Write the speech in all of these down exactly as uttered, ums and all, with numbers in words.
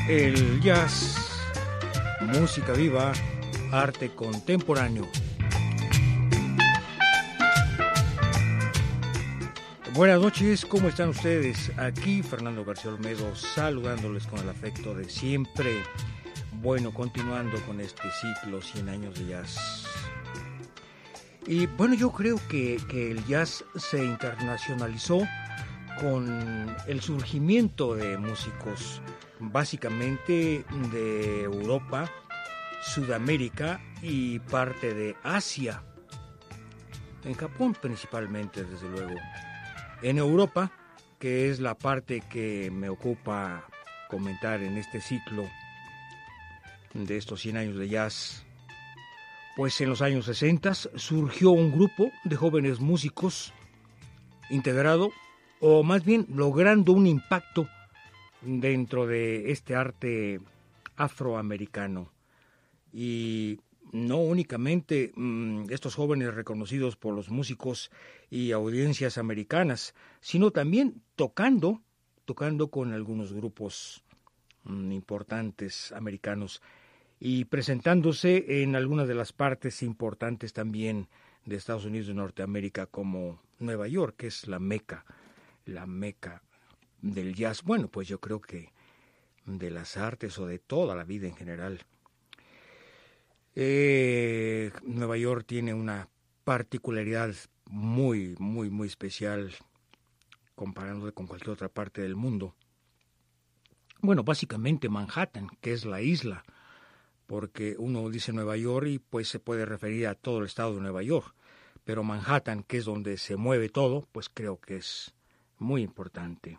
El jazz, música viva, arte contemporáneo. Buenas noches, ¿cómo están ustedes? Aquí Fernando García Olmedo saludándoles con el afecto de siempre. Bueno, continuando con este ciclo cien años de jazz. Y bueno, yo creo que, que el jazz se internacionalizó con el surgimiento de músicos básicamente de Europa, Sudamérica y parte de Asia. En Japón principalmente, desde luego. En Europa, que es la parte que me ocupa comentar en este ciclo de estos cien años de jazz, pues en los años sesenta surgió un grupo de jóvenes músicos integrado, o más bien logrando un impacto dentro de este arte afroamericano. Y no únicamente mmm, estos jóvenes reconocidos por los músicos y audiencias americanas, sino también tocando, tocando con algunos grupos mmm, importantes americanos y presentándose en algunas de las partes importantes también de Estados Unidos de Norteamérica, como Nueva York, que es la meca, la meca del jazz. Bueno, pues yo creo que de las artes o de toda la vida en general. Eh, Nueva York tiene una particularidad muy, muy, muy especial comparándose con cualquier otra parte del mundo. Bueno, básicamente Manhattan, que es la isla, porque uno dice Nueva York y pues se puede referir a todo el estado de Nueva York, pero Manhattan, que es donde se mueve todo, pues creo que es muy importante.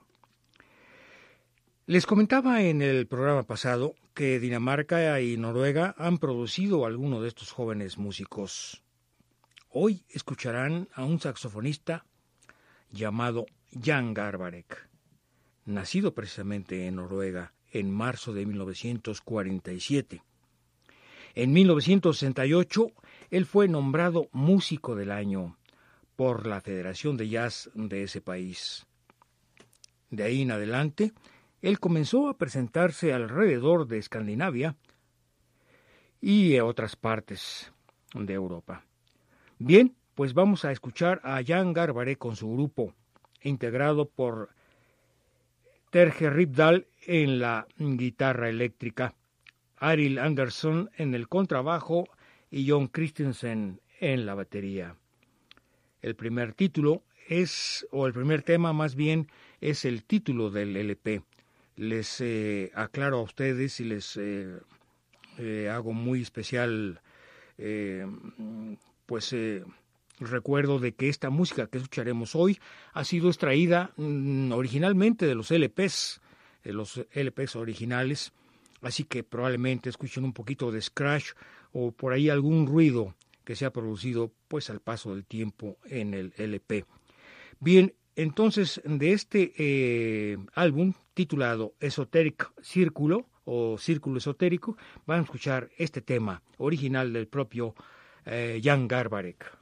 Les comentaba en el programa pasado que Dinamarca y Noruega han producido a algunos de estos jóvenes músicos. Hoy escucharán a un saxofonista llamado Jan Garbarek, nacido precisamente en Noruega en marzo de mil novecientos cuarenta y siete. En mil novecientos sesenta y ocho, él fue nombrado Músico del Año por la Federación de Jazz de ese país. De ahí en adelante, él comenzó a presentarse alrededor de Escandinavia y en otras partes de Europa. Bien, pues vamos a escuchar a Jan Garbarek con su grupo, integrado por Terje Rypdal en la guitarra eléctrica, Arild Andersson en el contrabajo y John Christensen en la batería. El primer título es, o el primer tema más bien, es el título del L P. Les eh, aclaro a ustedes y les eh, eh, hago muy especial eh, pues eh, recuerdo de que esta música que escucharemos hoy ha sido extraída mm, originalmente de los L Ps, de los L Ps originales, así que probablemente escuchen un poquito de scratch o por ahí algún ruido que se ha producido pues al paso del tiempo en el L P. Bien, entonces de este eh, álbum titulado Esoteric Círculo o Círculo Esotérico, van a escuchar este tema original del propio eh, Jan Garbarek.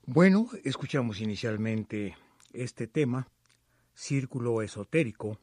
Bueno, escuchamos inicialmente este tema, Círculo Esotérico,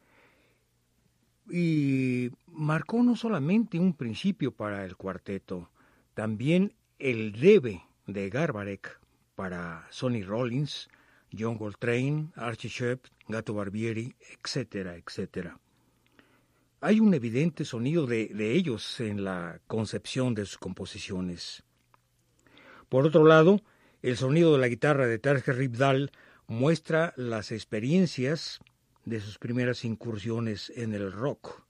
y marcó no solamente un principio para el cuarteto, también el debe de Garbarek para Sonny Rollins, John Coltrane, Archie Shepp, Gato Barbieri, etcétera, etcétera. Hay un evidente sonido de, de ellos en la concepción de sus composiciones. Por otro lado, el sonido de la guitarra de Terje Rypdal muestra las experiencias de sus primeras incursiones en el rock.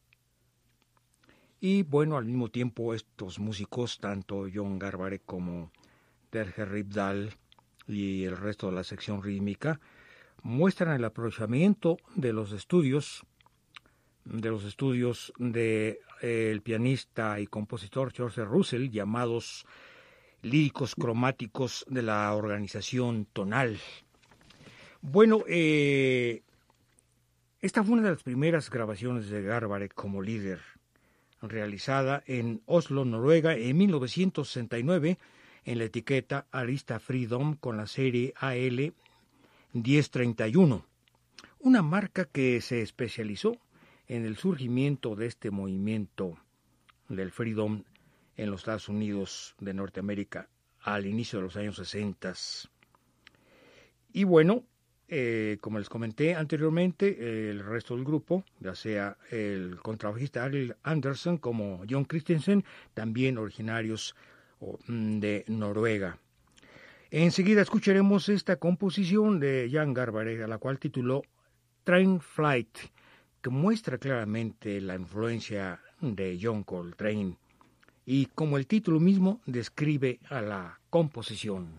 Y bueno, al mismo tiempo estos músicos, tanto John Garbarek como Terje Rypdal y el resto de la sección rítmica, muestran el aprovechamiento de los estudios de los estudios de eh, el pianista y compositor George Russell, llamados líricos cromáticos de la organización tonal. Bueno, eh, esta fue una de las primeras grabaciones de Garbarek como líder, realizada en Oslo, Noruega, en mil novecientos sesenta y nueve, en la etiqueta Arista Freedom con la serie A L diez treinta y uno, una marca que se especializó en el surgimiento de este movimiento del Freedom en los Estados Unidos de Norteamérica al inicio de los años sesenta. Y bueno, eh, como les comenté anteriormente, eh, el resto del grupo, ya sea el contrabajista Arild Andersen como John Christensen, también originarios oh, de Noruega. Enseguida escucharemos esta composición de Jan Garbarek, a la cual tituló Train Flight, que muestra claramente la influencia de John Coltrane y, como el título mismo, describe a la composición.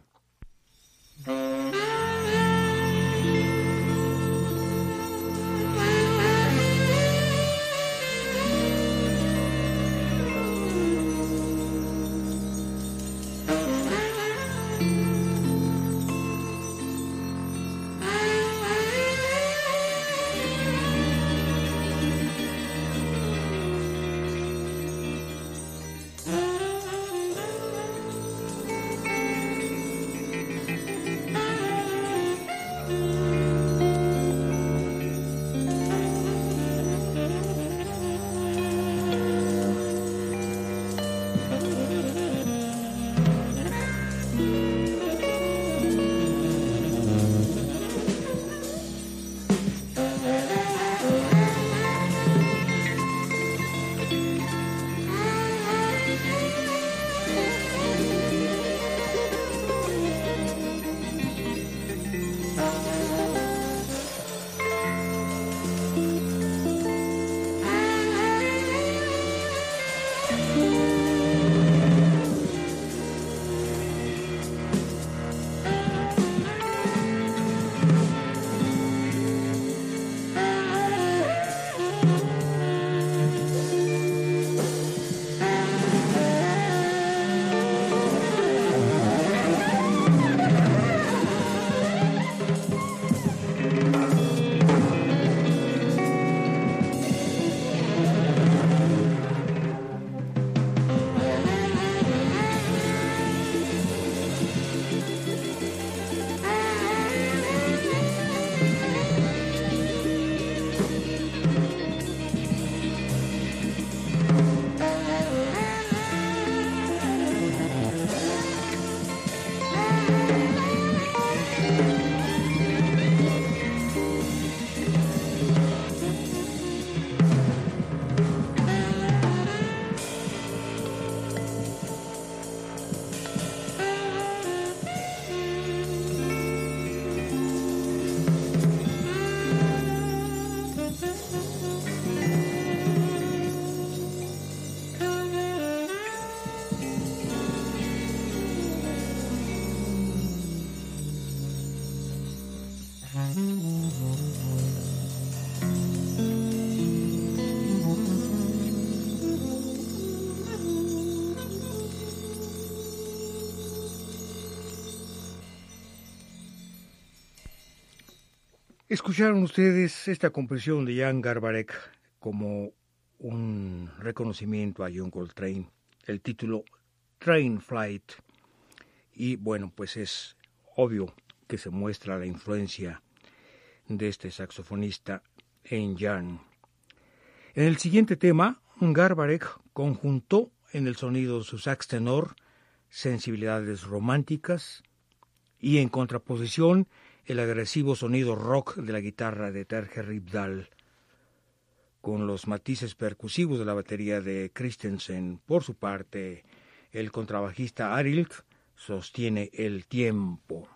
Escucharon ustedes esta composición de Jan Garbarek como un reconocimiento a John Coltrane, el título Train Flight, y bueno, pues es obvio que se muestra la influencia de este saxofonista en Jan. En el siguiente tema, Garbarek conjuntó en el sonido de su sax tenor sensibilidades románticas y en contraposición el agresivo sonido rock de la guitarra de Terje Rypdal, con los matices percusivos de la batería de Christensen. Por su parte, el contrabajista Arilk sostiene el tiempo.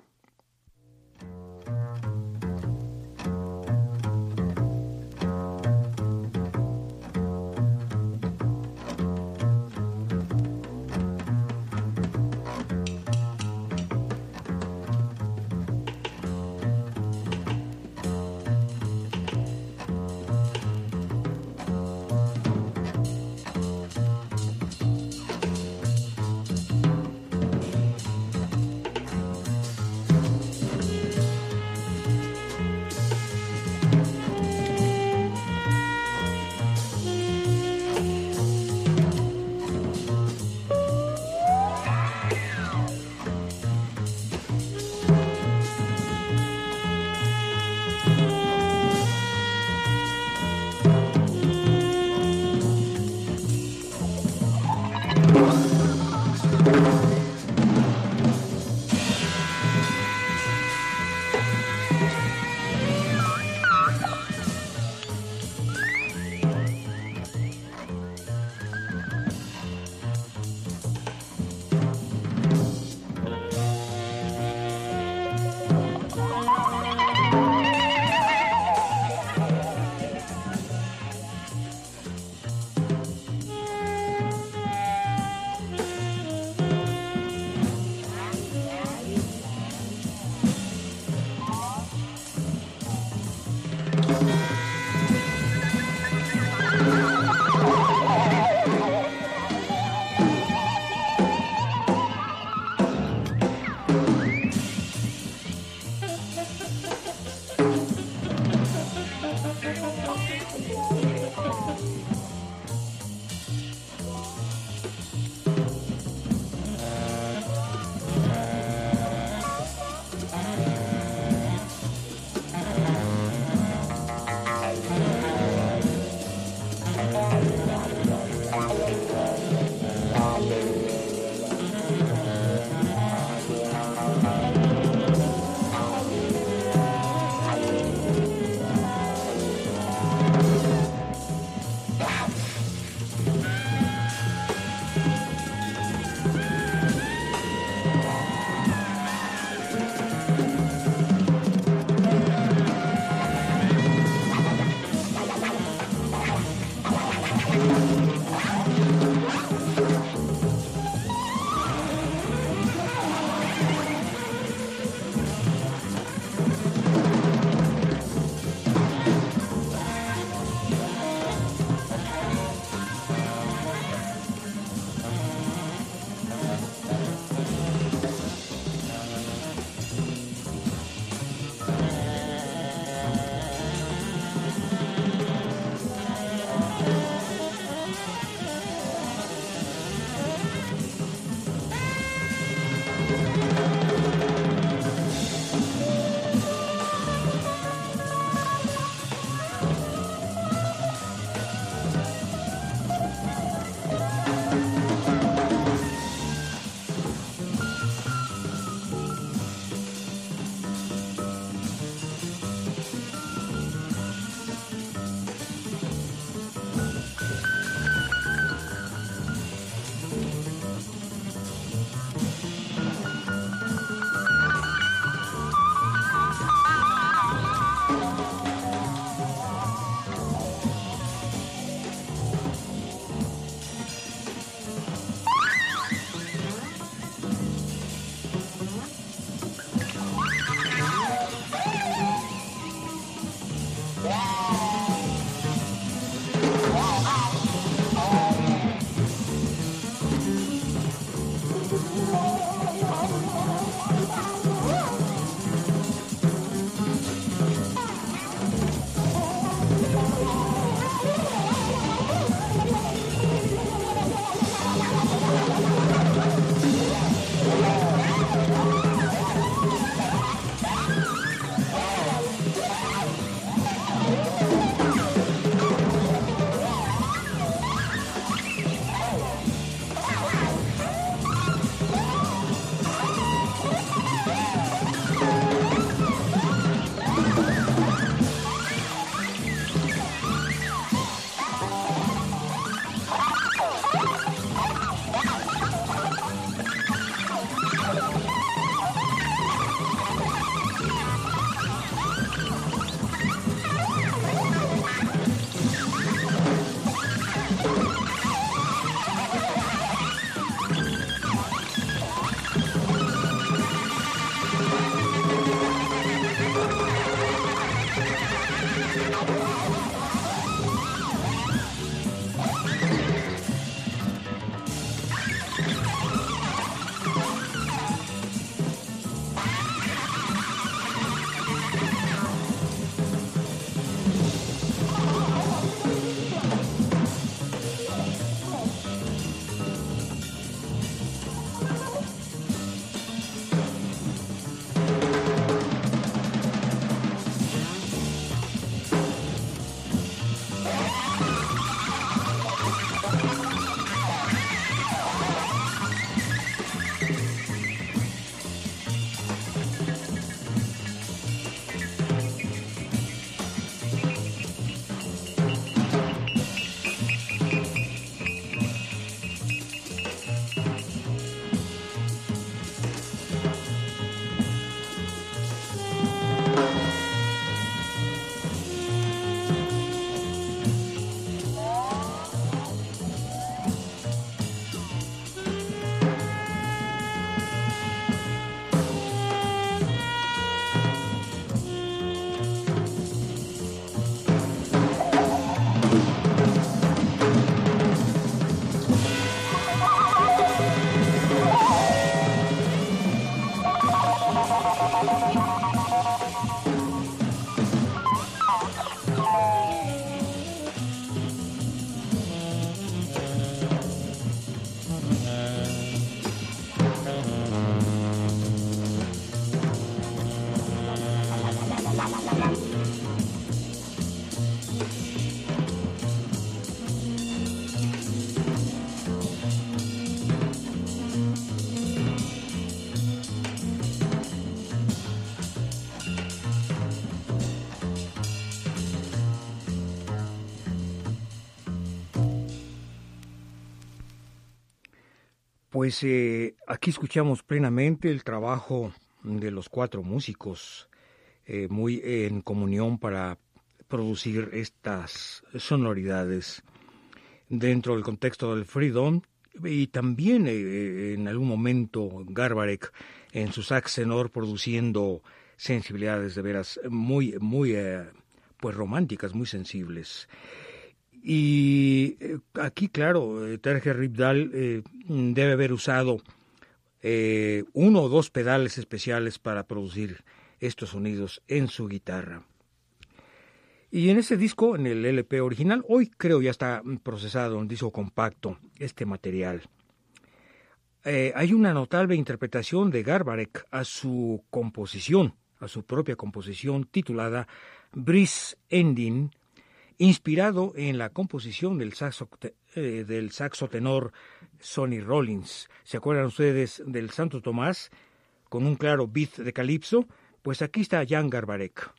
Pues eh, aquí escuchamos plenamente el trabajo de los cuatro músicos, eh, muy en comunión para producir estas sonoridades dentro del contexto del freedom, y también eh, en algún momento Garbarek en su sax tenor produciendo sensibilidades de veras muy, muy eh, pues románticas, muy sensibles. Y eh, aquí, claro, eh, Terje Ripdahl eh, debe haber usado eh, uno o dos pedales especiales para producir estos sonidos en su guitarra. Y en ese disco, en el L P original, hoy creo ya está procesado en un disco compacto este material. Eh, hay una notable interpretación de Garbarek a su composición, a su propia composición titulada Breeze Ending, inspirado en la composición del saxo, eh, del saxo tenor Sonny Rollins. ¿Se acuerdan ustedes del Santo Tomás con un claro beat de calipso? Pues aquí está Jan Garbarek.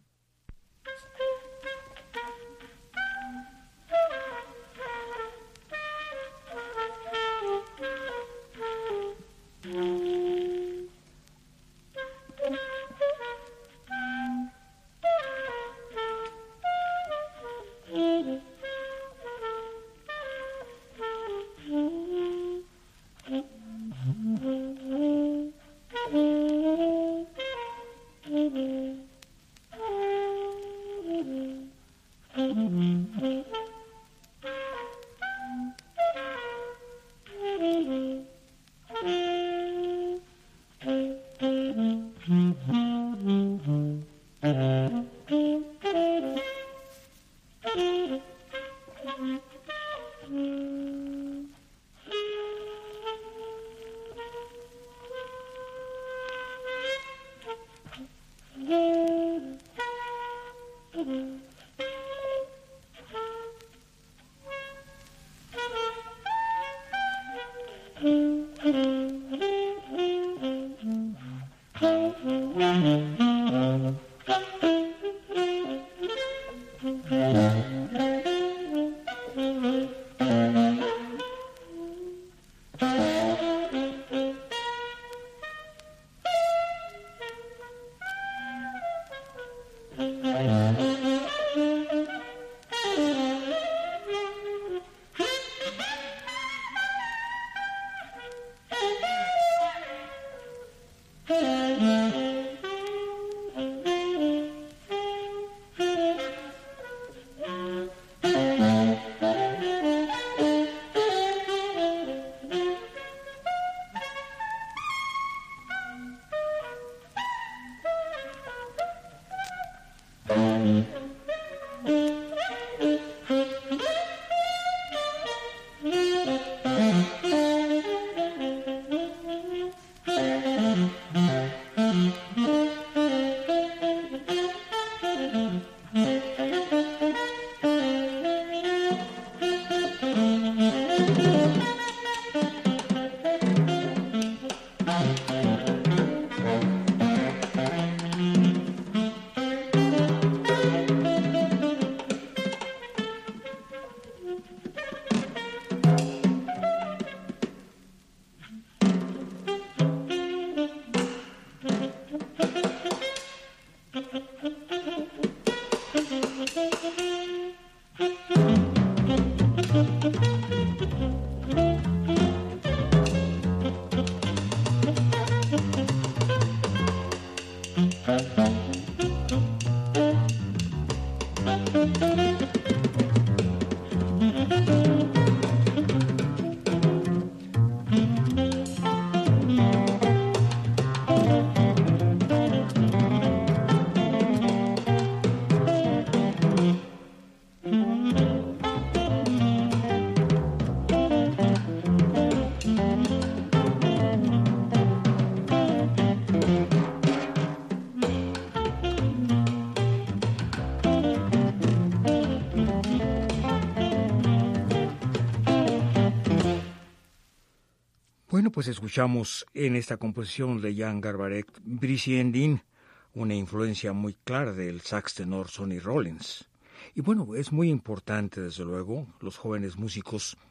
Bueno, pues escuchamos en esta composición de Jan Garbarek, Breezy Ending, una influencia muy clara del sax tenor Sonny Rollins. Y bueno, es muy importante, desde luego, los jóvenes músicos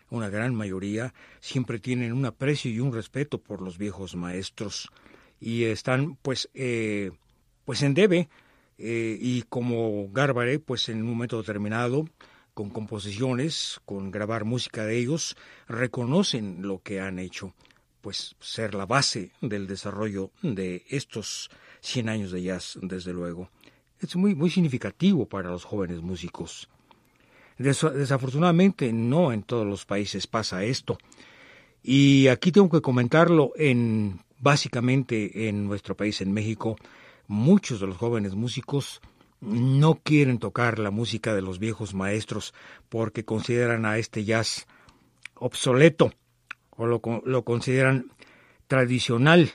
una gran mayoría, siempre tienen un aprecio y un respeto por los viejos maestros y están pues, eh, pues en debe, eh, y como Garbarek, pues en un momento determinado, con composiciones, con grabar música de ellos, reconocen lo que han hecho, pues ser la base del desarrollo de estos cien años de jazz, desde luego. Es muy, muy significativo para los jóvenes músicos. Des- desafortunadamente no en todos los países pasa esto. Y aquí tengo que comentarlo en, básicamente en nuestro país, en México, muchos de los jóvenes músicos no quieren tocar la música de los viejos maestros porque consideran a este jazz obsoleto o lo, lo consideran tradicional.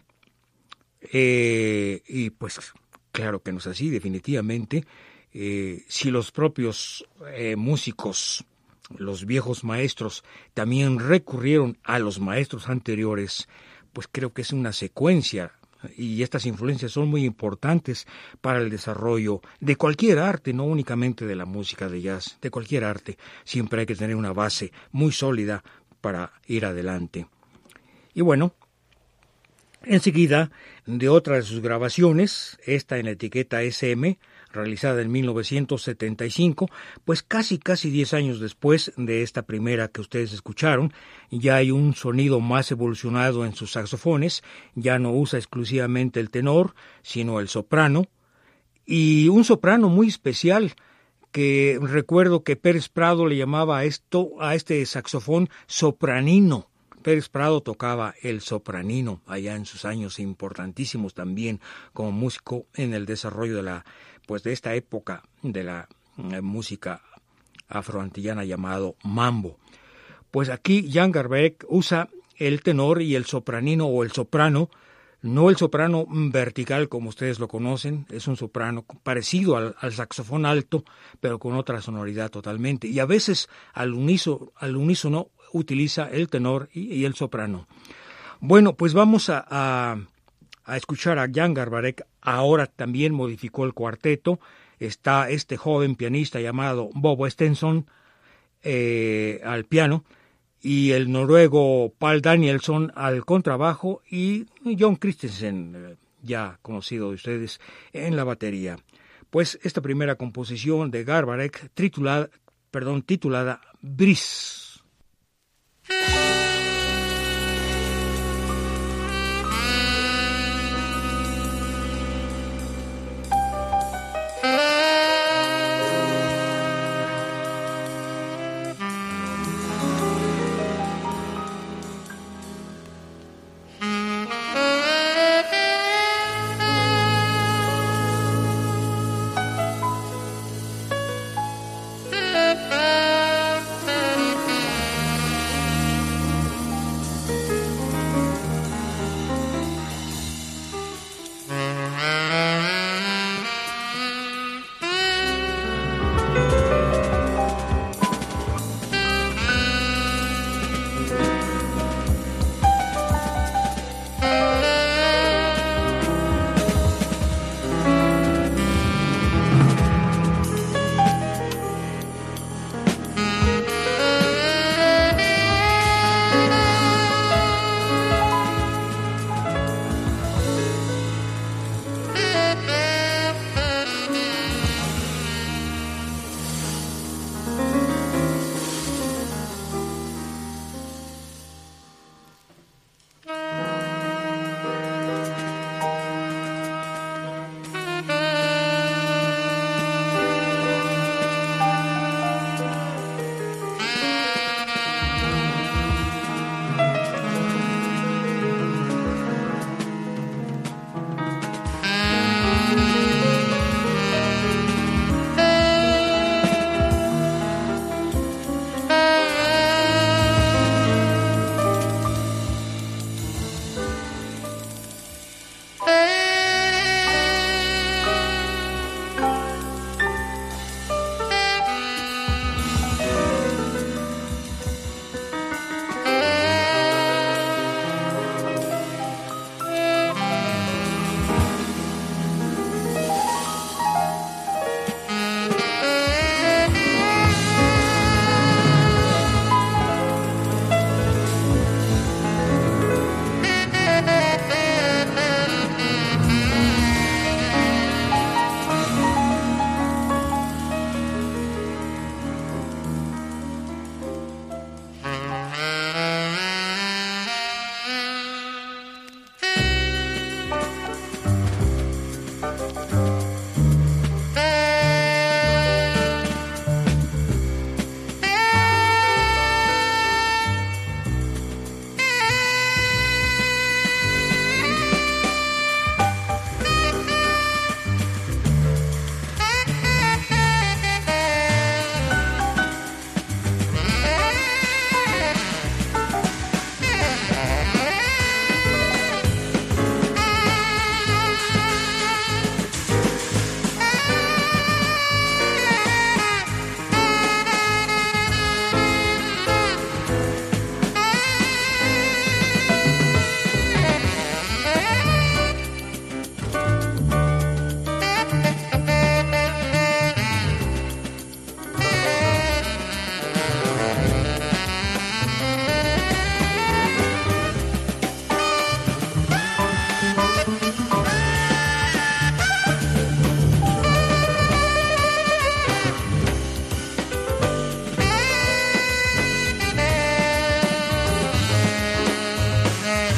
Eh, y pues claro que no es así, definitivamente. Eh, si los propios eh, músicos, los viejos maestros, también recurrieron a los maestros anteriores, pues creo que es una secuencia, y estas influencias son muy importantes para el desarrollo de cualquier arte, no únicamente de la música de jazz, de cualquier arte. Siempre hay que tener una base muy sólida para ir adelante. Y bueno, enseguida, de otra de sus grabaciones, esta en la etiqueta S M, realizada en mil novecientos setenta y cinco, pues casi casi diez años después de esta primera que ustedes escucharon, ya hay un sonido más evolucionado en sus saxofones, ya no usa exclusivamente el tenor, sino el soprano, y un soprano muy especial, que recuerdo que Pérez Prado le llamaba a esto, a este saxofón sopranino. Pérez Prado tocaba el sopranino allá en sus años importantísimos también como músico en el desarrollo de la, pues de esta época de la eh, música afroantillana llamado mambo. Pues aquí Jan Garbarek usa el tenor y el sopranino o el soprano, no el soprano vertical como ustedes lo conocen, es un soprano parecido al, al saxofón alto, pero con otra sonoridad totalmente, y a veces al unísono, al unísono utiliza el tenor y, y el soprano. Bueno, pues vamos a, a, a escuchar a Jan Garbarek. Ahora también modificó el cuarteto. Está este joven pianista llamado Bobo Stenson eh, al piano, y el noruego Paul Danielson al contrabajo, y John Christensen, eh, ya conocido de ustedes, en la batería. Pues esta primera composición de Garbarek, titulada, perdón, titulada Breeze.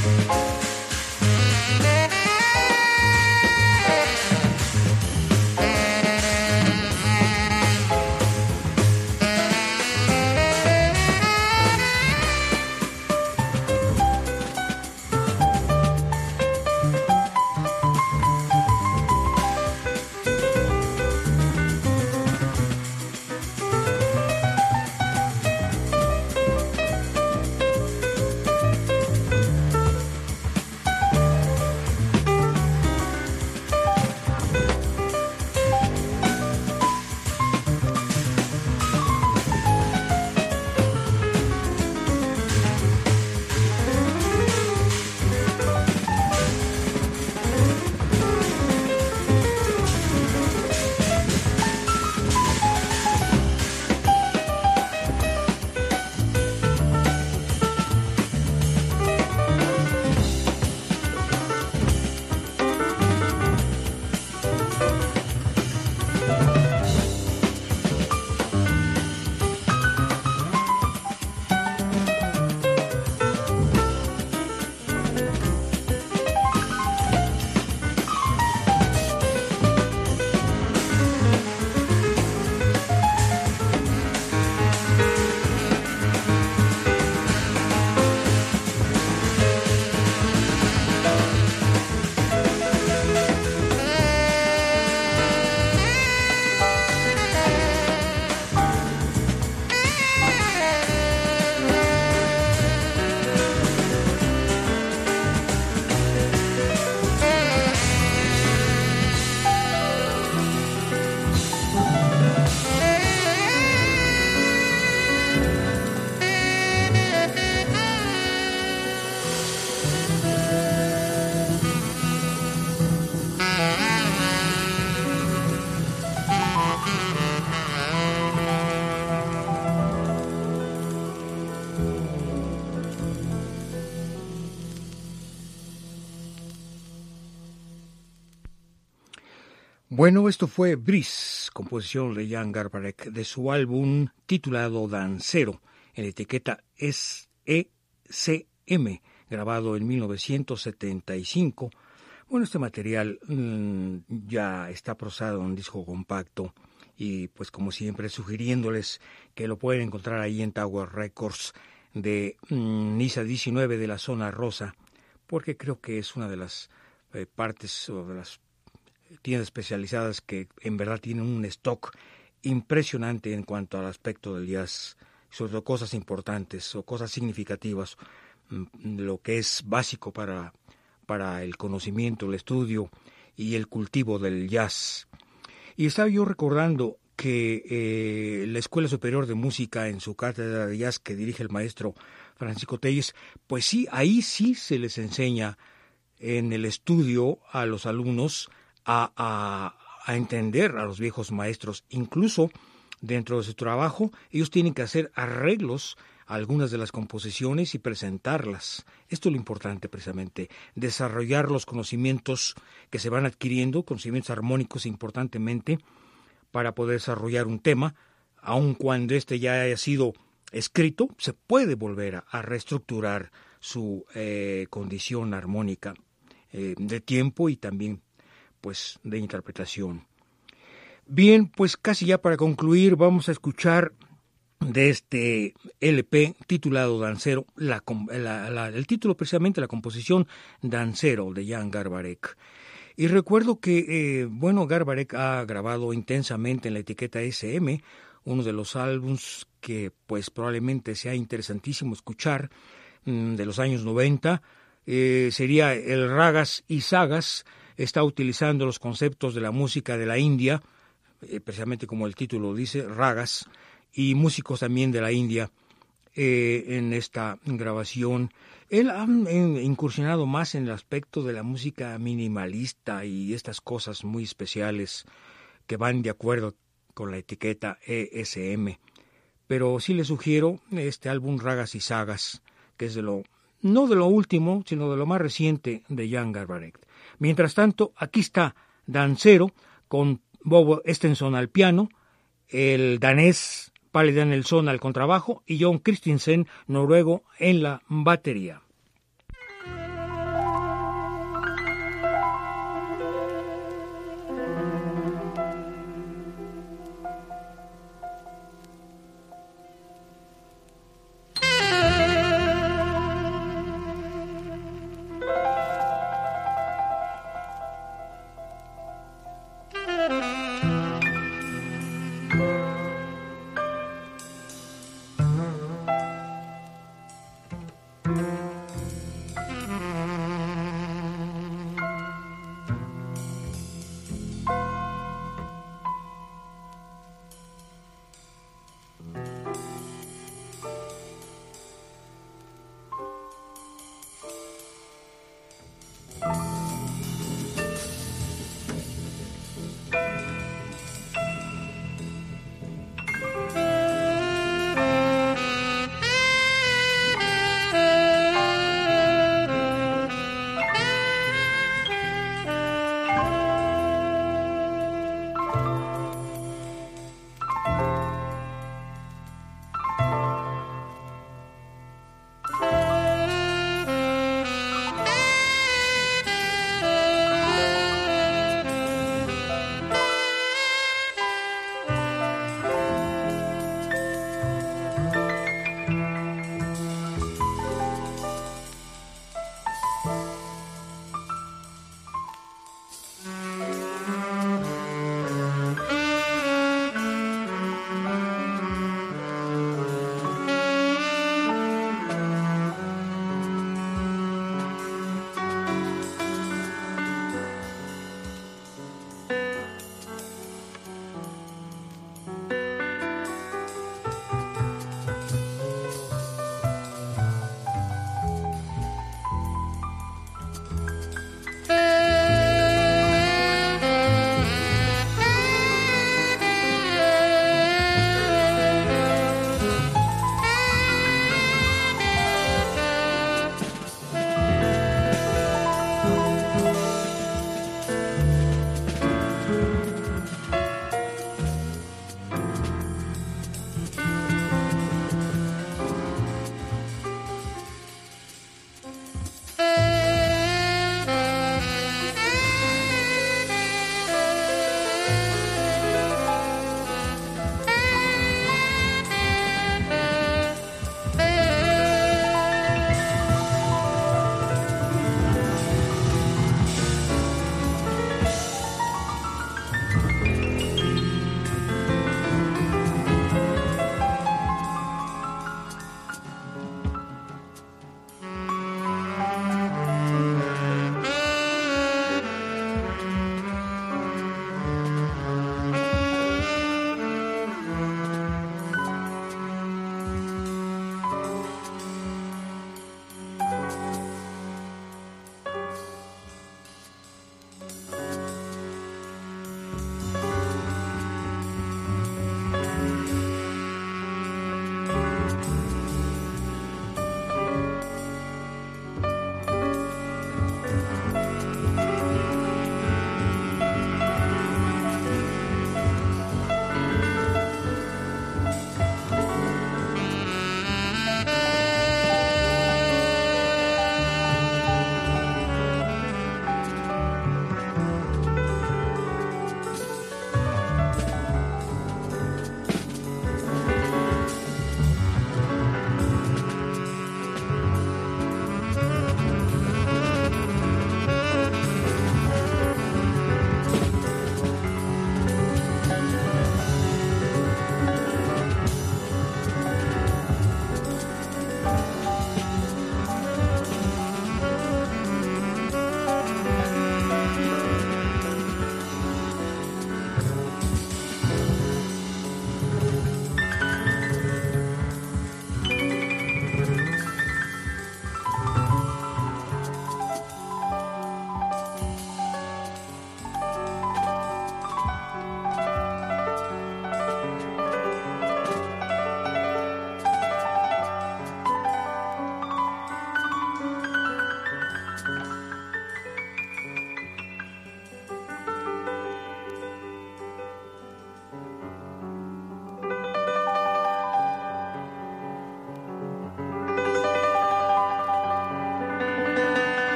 Bueno, esto fue Breeze, composición de Jan Garbarek, de su álbum titulado Dancero, en la etiqueta S E C M, grabado en mil novecientos setenta y cinco. Bueno, este material mmm, ya está procesado en un disco compacto y pues como siempre sugiriéndoles que lo pueden encontrar ahí en Tower Records de mmm, Niza diecinueve de la Zona Rosa, porque creo que es una de las eh, partes o de las tiendas especializadas que en verdad tienen un stock impresionante en cuanto al aspecto del jazz, sobre todo cosas importantes o cosas significativas, lo que es básico para, para el conocimiento, el estudio y el cultivo del jazz. Y estaba yo recordando que eh, la Escuela Superior de Música, en su cátedra de jazz que dirige el maestro Francisco Telles, pues sí, ahí sí se les enseña en el estudio a los alumnos A, a, a entender a los viejos maestros. Incluso dentro de su trabajo ellos tienen que hacer arreglos a algunas de las composiciones y presentarlas. Esto es lo importante precisamente, desarrollar los conocimientos que se van adquiriendo, conocimientos armónicos importantemente, para poder desarrollar un tema, aun cuando este ya haya sido escrito, se puede volver a, a reestructurar su eh, condición armónica eh, de tiempo y también pues de interpretación. Bien, pues casi ya para concluir vamos a escuchar de este L P titulado Dancero, la, la, la, el título precisamente, la composición Dancero de Jan Garbarek. Y recuerdo que, eh, bueno, Garbarek ha grabado intensamente en la etiqueta S M, uno de los álbums que pues probablemente sea interesantísimo escuchar, mmm, de los años noventa, eh, sería el Ragas y Sagas. Está utilizando los conceptos de la música de la India, eh, precisamente como el título dice, ragas, y músicos también de la India eh, en esta grabación. Él ha eh, incursionado más en el aspecto de la música minimalista y estas cosas muy especiales que van de acuerdo con la etiqueta E S M. Pero sí les sugiero este álbum Ragas y Sagas, que es de lo, no de lo último, sino de lo más reciente de Jan Garbarek. Mientras tanto, aquí está Dancero con Bobo Estenson al piano, el danés Palle Danielsson al contrabajo y John Christensen, noruego, en la batería.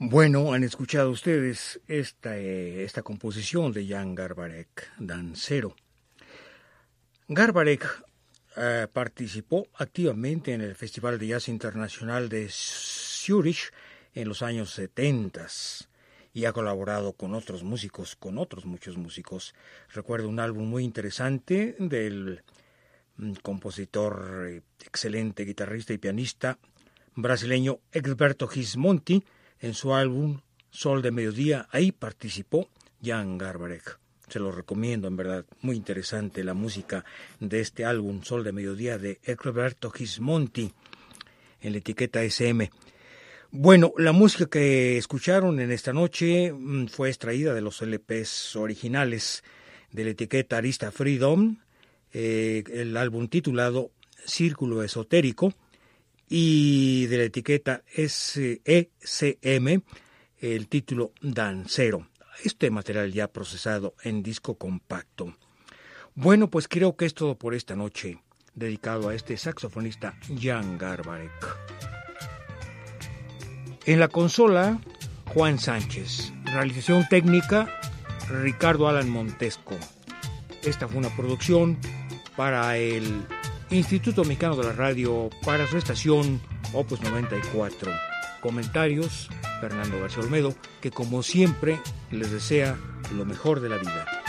Bueno, han escuchado ustedes esta, eh, esta composición de Jan Garbarek, Dancero. Garbarek eh, participó activamente en el Festival de Jazz Internacional de Zúrich en los años setenta y ha colaborado con otros músicos, con otros muchos músicos. Recuerdo un álbum muy interesante del mm, compositor, eh, excelente guitarrista y pianista brasileño Egberto Gismonti. En su álbum Sol de Mediodía, ahí participó Jan Garbarek. Se lo recomiendo, en verdad, muy interesante la música de este álbum Sol de Mediodía de Egberto Gismonti en la etiqueta S M. Bueno, la música que escucharon en esta noche fue extraída de los L Pes originales de la etiqueta Arista Freedom, eh, el álbum titulado Círculo Esotérico, y de la etiqueta S E C M, el título Dancero. Este material ya procesado en disco compacto. Bueno, pues creo que es todo por esta noche, dedicado a este saxofonista Jan Garbarek. En la consola, Juan Sánchez. Realización técnica, Ricardo Alan Montesco. Esta fue una producción para el Instituto Mexicano de la Radio, para su estación Opus noventa y cuatro. Comentarios, Fernando García Olmedo, que como siempre les desea lo mejor de la vida.